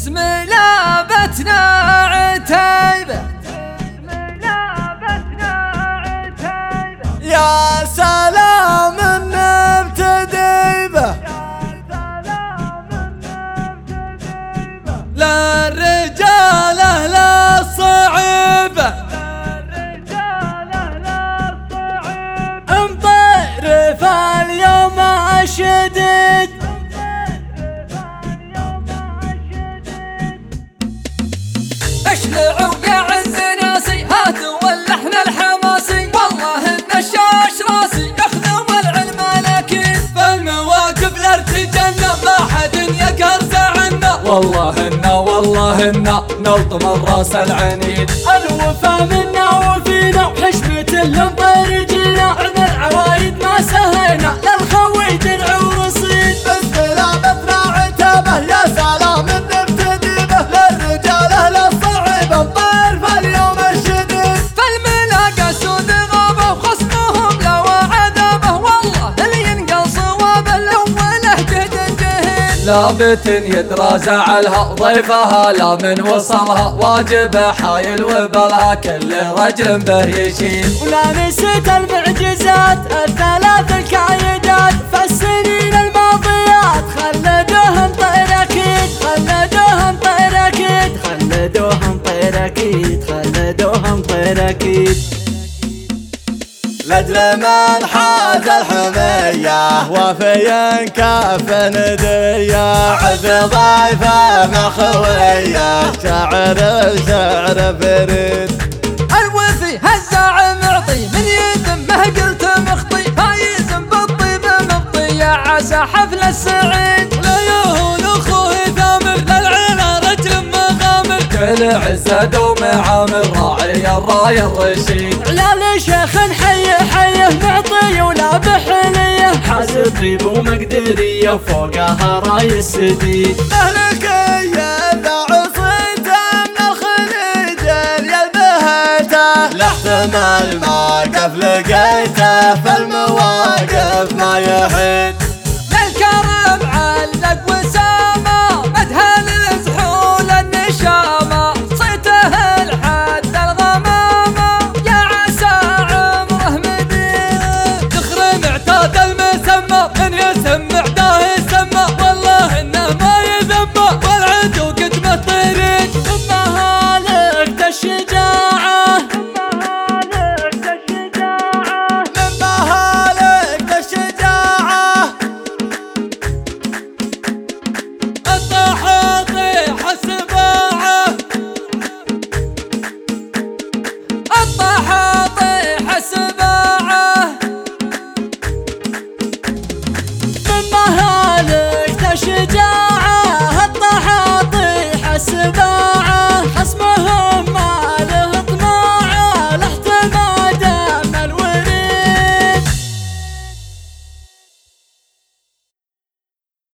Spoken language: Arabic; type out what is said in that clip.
باسم لابتنا عتيبة يا سلام نبتدي به للرجال أهل الصعيبة امطر فاليوم الشديد اشلعوا يا عز ناسي هاتوا اللحن الحماسي والله ان الشاش راسي يخدم العلم الاكيد فالمواقف لارتجلنا ما حد يقهر عنا والله إنا نلطم الراس العنيد الوفا منا وفينا وحشمة الامطار جينا عن العوايد ما سهينا للخوي درع ورصيد باسم لابتنا عتيبة يا سلام نبتدي به للرجال اهل الصعيبة امطر فاليوم الشديد فالملاقى سود غابة وخصمهم لو عذابه والله اللي ينقل صوابه الاوله جهد جهد لابت يدرى زعلها ضيفها لا من وصلها واجب حايل وبلها كل رجل به يشيل ولا نسيت المعجزات الثلاث الكايدات فالسنين الماضيات خلدوهم طير اكيد خلدوهم طير اكيد خلدوهم طير اكيد خلدوهم طير اكيد لجل من حاز الحمية وفي كف ندية عز ضيفه مخوية شعر الشعر فريد الوفي هالزاع معطي من يذمه قلت مخطي فايز بالطيب مبطي يا عسى حفل السعيد لا يهون اخوه ثامر للعيله رجل مغامر كل عزه دوم عامر راعي الراي الرشيد لا لشيخ حي حيه معطي ولا بحليه حاسب طيب ومقدريه وفوقها راي السديد اهلك يا ذا عصيته من الخليج يا بهيته لا احتمال موقف لقيته فالمواقف ما يحيد للكرم علق وسامة مدها لزحول النشامة صيته الحد الغمامة يا عسى عمره مديد تخرم اعتاد المسمى من يسمع ده يسمى والله انه ما يذمى والعدو قدمه طريق ثم هالك الشجاعة من مهالك الشجاعة الطحاطيح السباعة الطحاطيح السباعة من مهالك الشجاعة